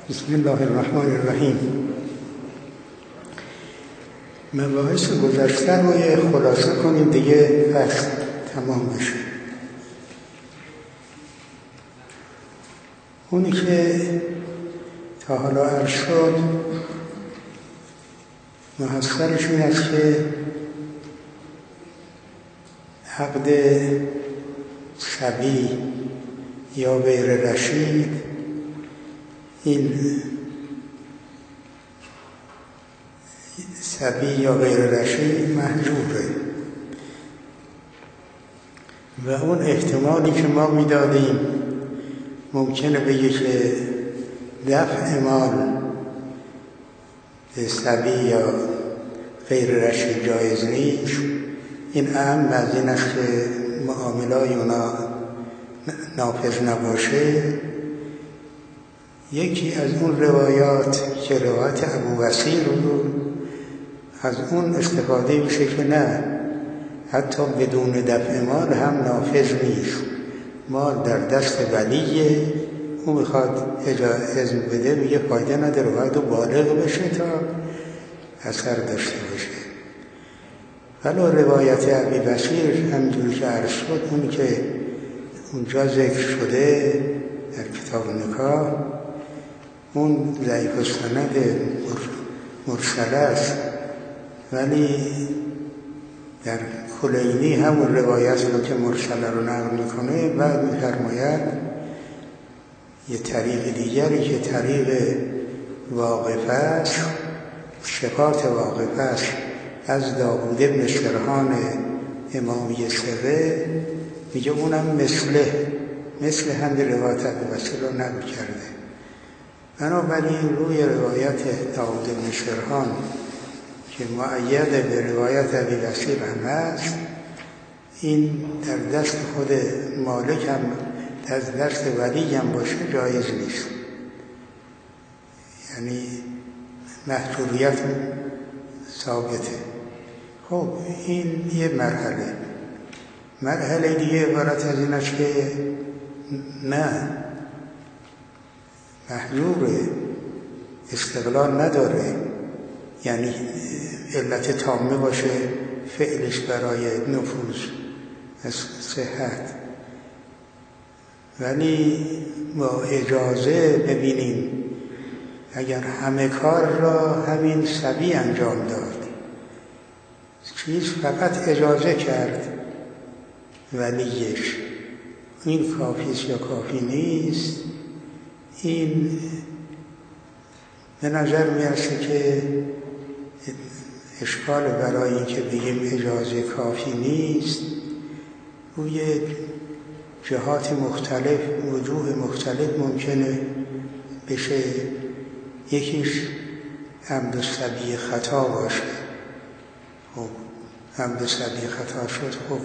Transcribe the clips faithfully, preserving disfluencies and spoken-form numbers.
بسم الله الرحمن الرحیم. مباحث گذشته رو خلاصه کنیم دیگه فصل تمام بشه. اونی که تا حالا عرض شد محصلش این است که عقد صبی یا غیر رشید این صبی یا غیر رشید محجوره و اون احتمالی که ما میدادیم ممکنه بگه که دفع مال به صبی یا غیر رشید جایز نیست. این اهم از این است که معاملای اونا نافذ نباشه. یکی از اون روایات که روایت ابو وسیع بود از اون استفاده میشه که نه، حتی بدون دفع مال هم نافذ نیست. مال در دست ولیه، اون میخواد اذن بده، میگه فایده نداره، باید بالغ بشه تا اثر داشته باشه. ولی روایت ابی بصیر همینجوری که عرض شد، اونی که اونجا ذکر شده در کتاب نکاح، اون ضعیف السند مرسل است، ولی در کلینی همون روایت رو که مرسل رو نقل میکنه بعد میفرماید یه طریق دیگری که طریق واقف است، صفات واقف است از داوود بن شرحان امامی سره، میگه اونم مثله مثل همین روایت ابو بصیر رو نقل کرده. بنابراین روی روایت داوود بن شرحان که مؤید به روایت ابی بصیر هم هست، این در دست خود مالک هم در دست ولی هم باشه جایز نیست، یعنی محجوریت ثابته. خب این یه مرحله. مرحله دیگه عبارت از این است که نه، محجوره، استقلال نداره، یعنی علت تامه باشه فعلش برای نفوذ صحت، ولی با اجازه ببینیم اگر همه کار را همین صبی انجام داد، چیز فقط اجازه کرد ولیش، این کافیست یا کافی نیست، این به نظر میرسه که اشکال برای این که بگیم اجازه کافی نیست روی جهات مختلف، وجوه مختلف ممکنه بشه. یکیش عمد صبی خطا باشه. خب عمد صبی خطا شد، خب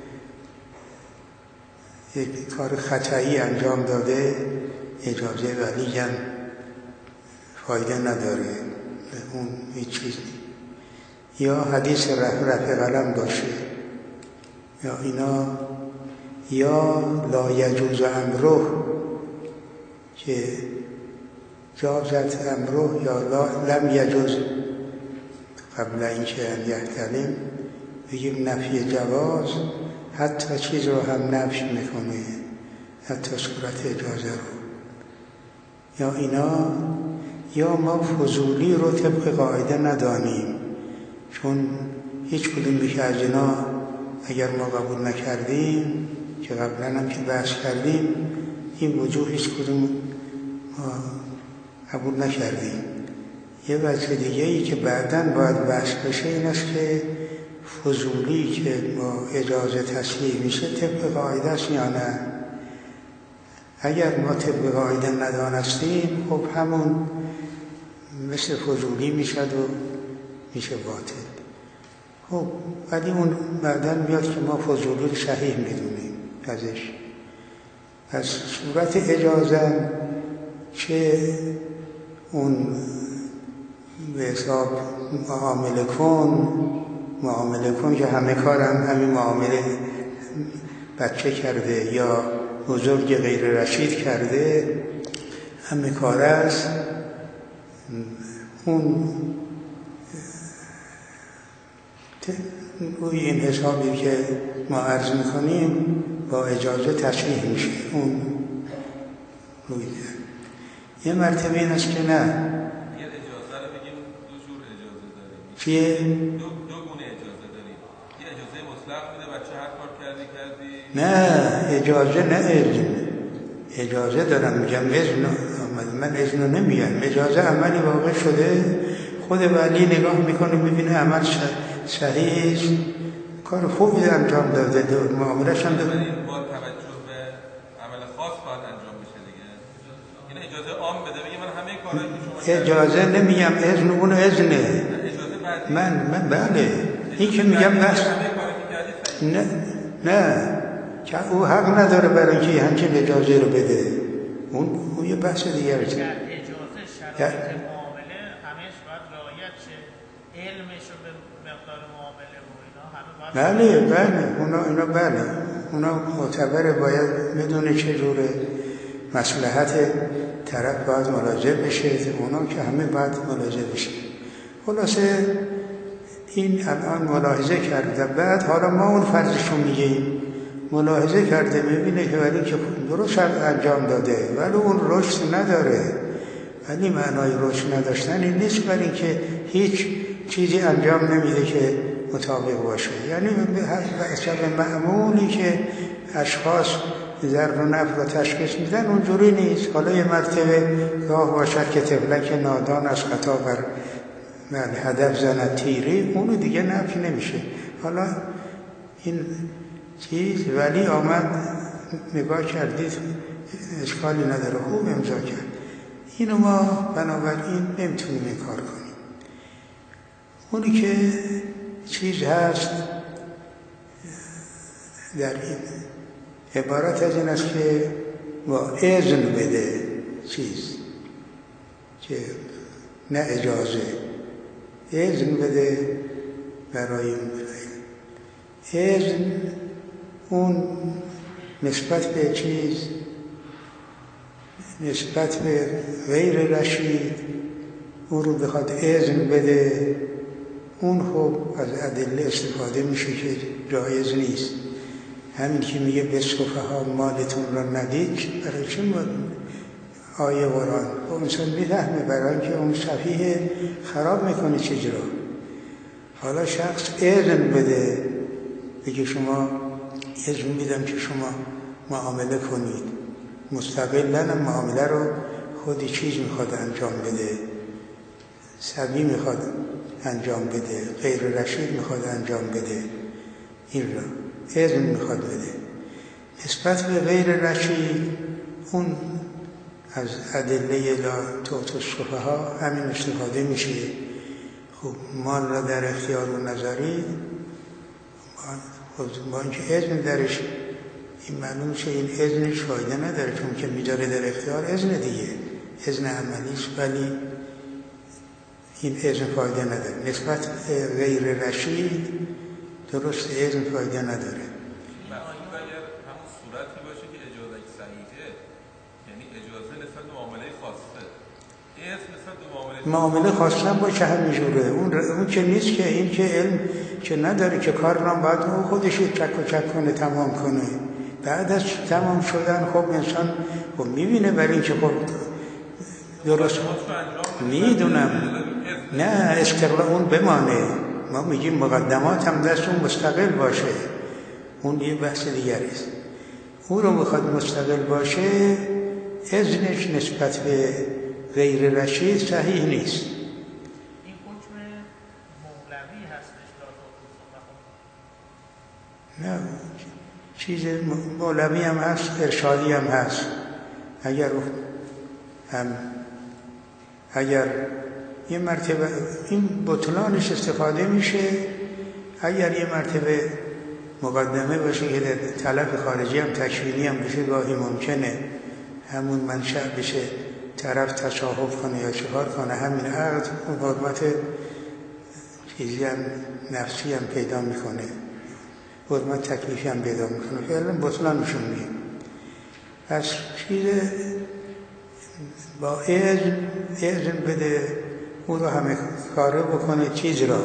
یک کار خطایی انجام داده، اجازه ولی هم فایده نداره، اون هیچ چیز نیست. یا حدیث رفع رفع قلم باشه یا اینا، یا لا یجوز امره که جازت امره یا لم یجوز قبل اینکه ان یحتلم، بگیم نفی جواز حتی چیز رو هم نفی میکنه، حتی صورت اجازه رو، یا اینا. یا ما فضولی رو طبق قاعده ندانیم، چون هیچ کدوم که از اینا اگر ما قبول نکردیم، که قبلا هم که بحث کردیم این وجوه هیچ کدوم ما قبول نکردیم. یه وجه دیگه ای که بعداً باید بحث بشه این است که فضولی که با اجازه تصحیح میشه طبق قاعده است یا نه. اگر ما طبق قاعده ندانستیم خب همون مثل فضولی میشد و میشه باطل. خب ولی اون بعداً میاد که ما فضولی رو صحیح میدونیم ازش. پس صورت اجازه که اون به حساب معامله کن معامله کن که همه کارم همین معامله بچه کرده یا بزرگ غیر رشید کرده، همه کار است. اون روی این حسابی که ما عرض میکنیم با اجازه تصحیح میشه اون روی ده. یه مرتبه این است که نه، یه اجازه رو بگیم دو جور اجازه داریم. چیه؟ دو, دو گونه اجازه داریم. یه اجازه مطلق میده بچه هر کار کردی کردی. نه اجازه نه اذن. اجازه دارم میگم اذن آمد. من اذن رو نمیگم. اجازه عملی واقع شده، خود ولی نگاه میکنه میبینه عمل صحیح است، کار خوبی انجام داده، معاملش هم داده. با توجه به عمل خاص باید انجام بشه دیگه. این اجازه عام بده بگه من همه کارهایی که شما اجازه نمیگم اذن، اون اذنه. اجازه بعدی. من من بله این که میگم بس نه نه که او حق نداره برای اینکه همچین اجازه رو بده. اون اون یه بحث دیگه است. اجازه شرایط معامله همش باید رعایت شه، علمش رو به مقدار معامله و اینا همه باید بله بله اونا اینا بله اونا معتبره، باید بدونه چه جوره مصلحت طرف باید مراجعه بشه، اونا که همه باید مراجعه بشه. خلاصه این الان ملاحظه کرده، بعد حالا ما اون فرضشو میگیم، ملاحظه کرده میبینه که ولی که درست انجام داده ولی اون رشد نداره. ولی معنای رشد نداشتن این نیست برای اینکه هیچ چیزی انجام نمیده که مطابق باشه. یعنی به حسب معمولی که اشخاص ضرر و نفع رو تشخیص میدن اونجوری نیست. حالا یه مرتبه گاه باشد که طفلک نادان از خطا بر هدف زند تیری، اونو دیگه نفی نمیشه. حالا این چیز ولی آمد نگاه کردید اشکالی نداره، خوب امضا کرد. اینو ما بنابراین نمیتونیم این کار کنیم. اونی که چیز هست در این عبارت از این است که با اذن بده چیز که نه اجازه، اذن بده برای اون برای اذن اون نسبت به چیز، نسبت به غیر رشید اون رو بخواد اذن بده، اون خب از ادله استفاده میشه که جایز نیست. همین که میگه به صفحا مالتون را ندید، برای چه آیه قرآن و انسان میفهمه برای اینکه اون صفیح خراب میکنه چیز رو. حالا شخص اذن بده بگه شما اذن میدم که شما معامله کنید، مستقلن معامله رو خودی چیز میخواد انجام بده، سبی میخواد انجام بده، غیر رشید میخواد انجام بده، این رو اذن میخواد بده. نسبت به غیر رشید اون از ادله لا توت السفها همین استفاده میشه. خب مال را در اختیار و نظری با اینکه اذن درش این معلوم شه این اذنش فایده نداره، چون که میذاره در اختیار اذن دیگه، اذن عملیش، ولی این اذن فایده نداره. نسبت غیر رشید درست اذن فایده نداره. مقصود اگر همون صورتی باشه که اجازه صحیحه، یعنی اجازه نسبت به معامله خاصه، اذن نسبت به معامله معامله خاصه باشه همینجوره. اون اون که نیست که این که علم که نداره که کار را باید او خودش چک و چک کنه تمام کنه. بعد از تمام شدن خب انسان خب میبینه برای اینکه خب درست میدونم نه استقلال اون بمانه. ما میگیم مقدمات هم دست اون مستقل باشه، اون یه بحث دیگری است. اون رو میخواد مستقل باشه، اذنش نسبت به غیر رشید صحیح نیست. این حکم مولوی هستش نه چیز مولوی هم هست، ارشادی هم هست. اگر هم اگر یه مرتبه این بطلانش استفاده میشه، اگر یه مرتبه مقدمه باشه که در طلب خارجی هم تکوینی هم بشه، گاهی ممکنه همون منشأ بشه طرف تصاحب کنه یا چکار کنه، همین عقد اون حرمت چیزی هم نفسی هم پیدا میکنه، حرمت تکلیفی هم پیدا میکنه، فعلا بطلانشون میگه. پس چیز با اذن اذن بده او رو همه کاره بکنه، چیز را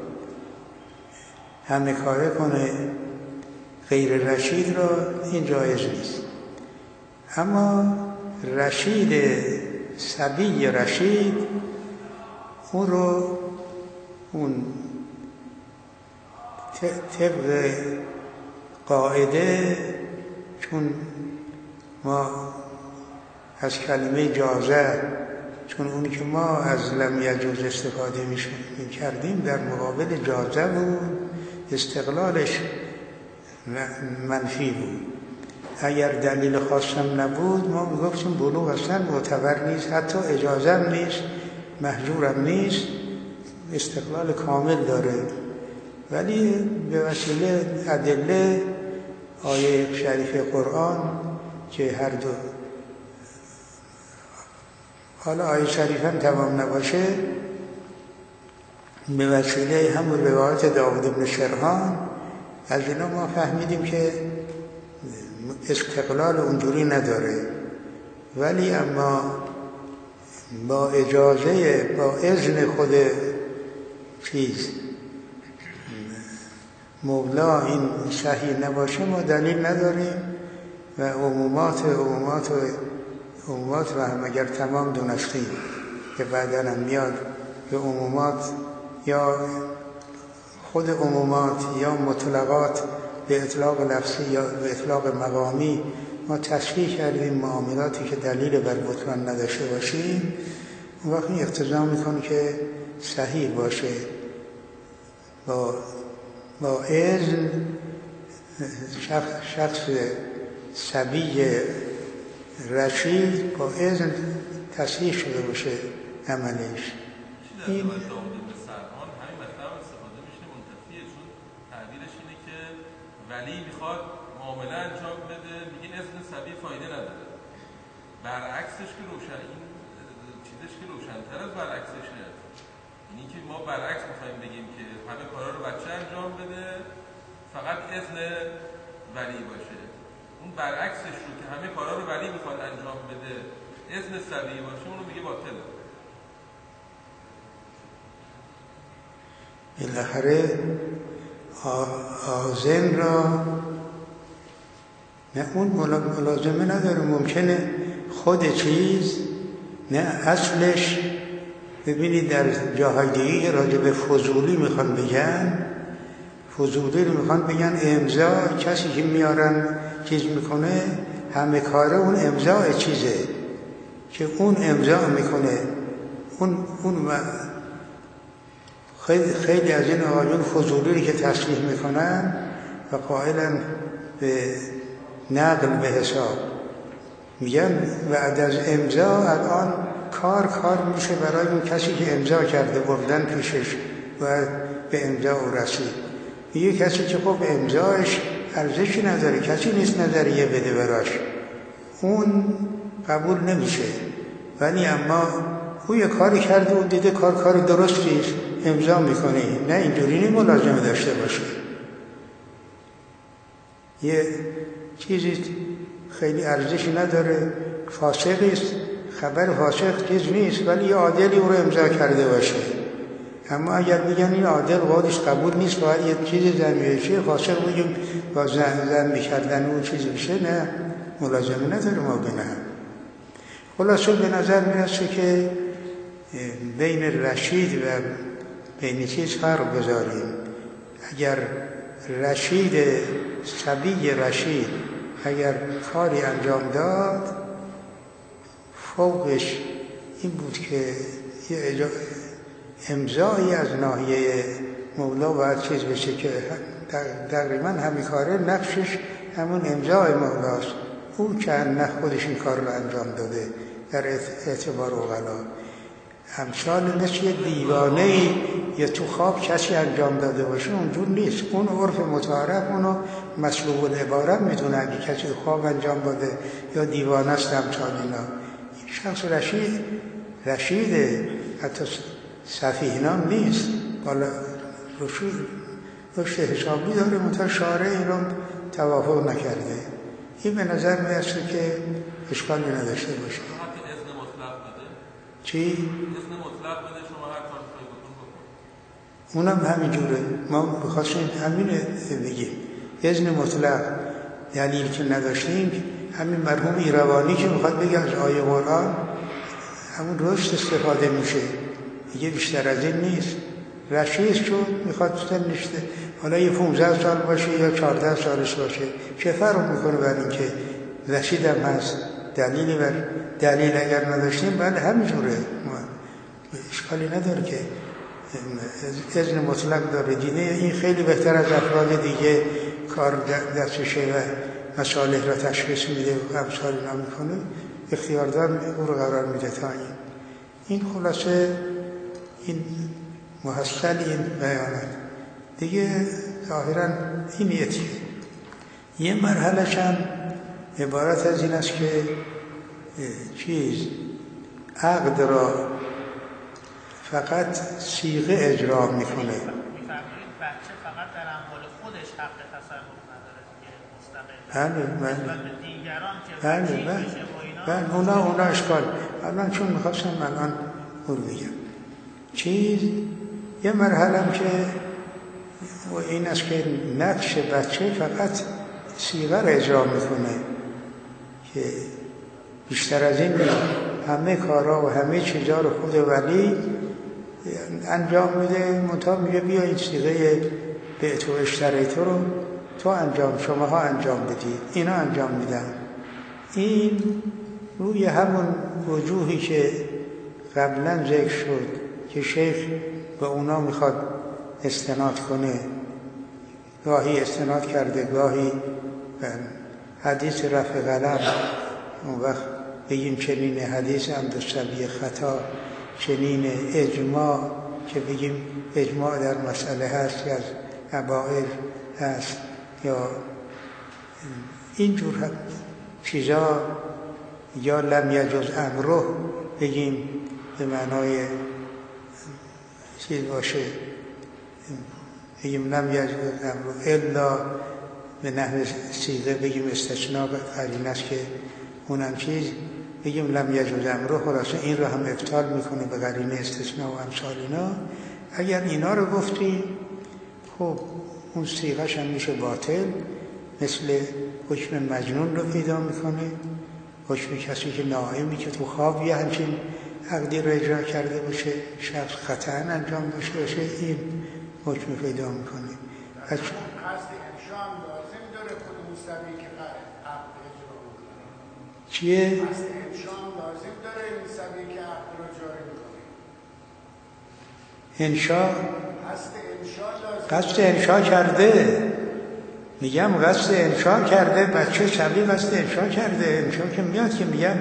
همه کاره کنه، غیر رشید را این جایز نیست. اما رشید صبی رشید اون رو اون طبق قاعده، چون ما از کلمه جازه، چون اونی که ما از لم یجوز استفاده می کردیم در مقابل جازه بود، استقلالش منفی بود. اگر دلیل خاصم نبود ما میگفتیم بلوغ اصلا معتبر نیست، حتی اجازه هم نیست، محجورم نیست، استقلال کامل داره. ولی به وسیله ادله آیه شریف قرآن که هر دو، حالا آیه شریف هم تمام نباشه، به وسیله همون روایت داود بن شرحان از اینا ما فهمیدیم که استقلال اونجوری نداره. ولی اما با اجازه، با اذن خود چیز مولا این صحیح نباشه ما دلیل نداریم و عمومات عمومات و عمومات و هم اگر تمام دونستیم که بعدا هم میاد به عمومات یا خود عمومات یا مطلقات به اطلاق لفظی یا به اطلاق مقامی ما تصحیح کردیم معاملاتی که دلیل بر بطلان نداشته باشیم، اون وقت این اقتضا میکنه که صحیح باشه. با با اذن شخص, شخص صبی رشید با اذن تصحیح شده باشه عملش. این ولی میخواد معامله انجام بده، میگه اذن صبی فایده نداره. برعکسش که روشن، این چیزش که روشن‌تر از برعکسش نیست. یعنی که ما برعکس میخوایم بگیم که همه کارا رو بچه انجام بده، فقط اذن ولی باشه. اون برعکسش رو که همه کارا رو ولی میخواد انجام بده، اذن صبی باشه، اون رو میگه باطله. بالاخره آذن را نه اون ملازمه نداره. ممکنه خود چیز نه اصلش، ببینید در جاهای دیگه راجع به فضولی میخوان بگن، فضولی رو میخوان بگن امضا، کسی که میارن چیز میکنه همه کاره اون امضا چیزه که اون امضا میکنه. اون اون خیلی خیلی از این آقایون فضولی که تصریح میکنن و قائلا به نقل به حساب، میگن بعد از امضا الان کار کار میشه برای اون کسی که امضا کرده، بردن پیشش و به امضا او رسید. میگه کسی که خب امضاش ارزشی نداره، کسی نیست نظریه بده براش، اون قبول نمیشه. ولی اما او یه کاری کرده، اون دیده کار کار درستیست، امضا میکنه. نه اینجوری نی ملازمه داشته باشه. یه چیزی خیلی ارزشی نداره، فاسقیست، خبر فاسق چیز نیست، ولی یه عادلی او رو امضا کرده باشه. اما اگر میگن این عادل قولش قبول نیست، باید یه چیزی زنیشه، فاسق بگیم با زن زن میکردن اون چیزی بشه، نه ملازمه نداره ما بینه. خلاصه به نظر میرسه که بین رشید و بین چیز فرق بذاریم. اگر رشید صبی رشید اگر کاری انجام داد، فوقش این بود که یه امضایی از ناحیه مولا باید چیز بشه که تقریبا همین کاره نقشش همون امضای مولاست، او که نه خودش این کار رو انجام داده در اعتبار اوغلا. امثال مثل یه دیوانه یا تو خواب کسی انجام داده باشه اونجور نیست. اون عرف متعارف اونو مسلوب العبارت میدونه، اگه کسی خواب انجام داده یا دیوانه است امثال اینا. این شخص رشید رشیده، حتی سفیه نام نیست، بالا رشید رشد حسابی داره، منتها شارع این رو توافق نکرده. این به نظر میرسه که اشکالی نداشته باشه. چی؟ اذن مطلق بده شما هر کار میخوای بکن بکن. اونم همینجوره. ما بخواستیم همین بگیم اذن مطلق دلیل که نداشتیم. همین مرحوم ایروانی که میخواد بگه از آیه قرآن همون درست استفاده میشه دیگه، بیشتر از این نیست. رشیست چون میخواد نشته حالا یه پونزده سال باشه یا چهارده سالش باشه چه فرق میکنه بر این که رشید هم هست. دلیلی بر دلیل اگر نداشتیم بله همینجوره، اشکالی نداره که اذن مطلق داره. دیده این خیلی بهتر از افراد دیگه کار دستشه و مصالح را تشخیص میده و امثال اینا میکنه، اختیاردار او رو قرار میده تا این این خلاصه این محصل این بیانات دیگه ظاهرا این یتیه. یه مرحلهش هم عبارت از این است که چیز عقد را فقط صیغه اجرا میکنه. میفرمایید بچه فقط در اموال خودش حق تصرف نداره که مستقل. بله بله. و دیگران که بله بله. میشه و اینا بله اونا اونا اشکال. الان چون میخواستم الان اون بگم چیز یه مرحله هم که و این است که نقش بچه فقط صیغه را اجرا میکنه که بیشتر از این همه کارا و همه چیزا رو خود ولی انجام میده. منتها میگه بیا این صیغه بعت و اشتریت رو تو انجام شماها انجام بدید، اینا انجام میدن. این روی همون وجوهی که قبلا ذکر شد که شیخ به اونا میخواد استناد کنه، گاهی استناد کرده گاهی حدیث رفع قلم، اون وقت بگیم چنین حدیث عمدالسبی خطا، چنین اجماع که بگیم اجماع در مسئله هست یا از عبائل هست یا اینجور چیزا، یا لم یجوز امره بگیم به معنای چیز باشه، بگیم لم یجوز امره الا به نحو صیغه بگیم استثناء قرینه است که اونم چیز بگیم لم یجوز امره، خلاصه این رو هم ابطال میکنه به قرینه استثناء و امثال اینا. اگر اینا رو گفتیم خب اون صیغه‌ش هم میشه باطل، مثل حکم مجنون رو پیدا میکنه، حکم کسی که نائمی که تو خواب یه همچین عقدی رو اجرا کرده باشه، شخص خطأ انجام داشته باشه، این حکم پیدا میکنه. قصد انشام لازم داره خود مستوی که عقد اجرا میکنه. چیه؟ قصد انشام لازم داره مستوی که عقد رو جاری میکنه. انشا قصد انشا لازم قصد انشا کرده، میگم قصد انشا کرده، بچه شبی قصد انشا کرده. انشا که میاد که میگم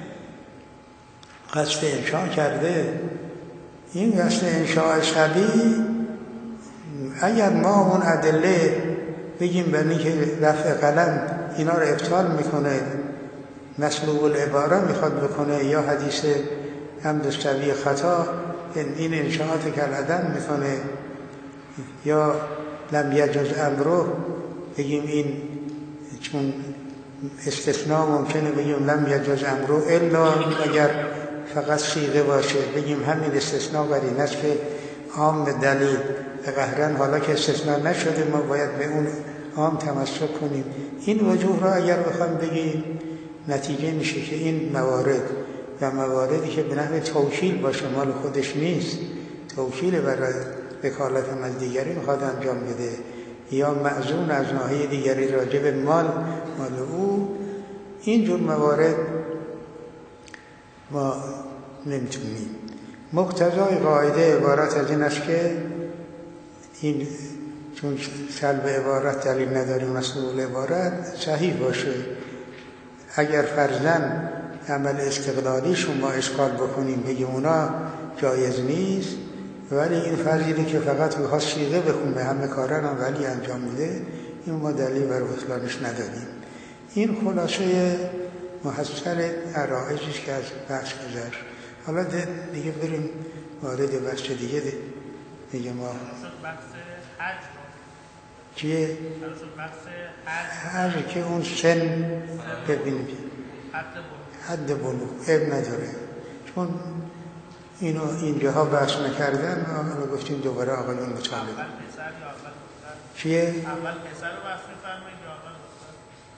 قصد انشا کرده. این قصد انشا شبی اگر ما اون ادله بگیم برنی که رفع قلم اینا رو ابطال میکنه، مسلوب العباره میخواد بکنه، یا حدیث عمدالسبی خطا این انشاءات کالعدم میکنه، یا لم یجوز امره بگیم این چون استثناء ممکنه بگیم لم یجوز امره الا اگر فقط صیغه باشه، بگیم همین استثناء بر این است که عام به دلیل قهرن، حالا که استثناء نشده ما باید به اون عام تمسک کنیم. این وجوه را اگر بخوام بگیم نتیجه میشه که این موارد و مواردی که به نحو توکیل باشه مال خودش نیست، توکیل برای وکالت هم از دیگری میخواد انجام بده، یا معزون از ناحیه دیگری راجع به مال مال او، اینجور موارد ما نمیتونیم. مقتضای قاعده عبارت از این است که این چون سلب عبارت دلیل نداریم، مسئول عبارت صحیح باشه. اگر فرضاً عمل استقلالیشون ما اشکال بکنیم بگیم اونا جایز نیست، ولی این فرضی که فقط بخواد صیغه بخونه همه کارا هم ولی انجام میده، این ما دلیل بر بطلانش نداریم. این خلاصه محصل عرائضی که از بحث گذشت. حالا دیگه بریم وارد بحث دیگه دیگه ما بحث حج چیه؟ حج حج که اون سن ببینیم حد بلوغ اب نداره، چون اینو اینجاها بحث نکردن، ما گفتیم دوباره آقایون مطالعه. اول پسر یا اول دختر؟ چیه؟ اول پسر رو بحث می‌فرمایید یا اول دختر؟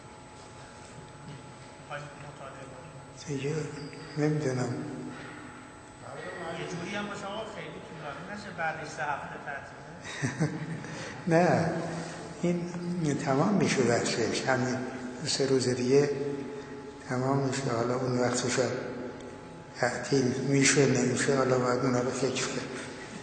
می‌خواید مطالعه کنید؟ دیگه نمیدونم. یه جوری هم باشه آقا خیلی طولانی نشه بعدش سه هفته تعطیله؟ نه این تمام میشه بحثش، همین سه روز دیگه تمام میشه. حالا اون وقتش تعطیل میشه نمیشه، حالا باید اونا رو فکر کرد.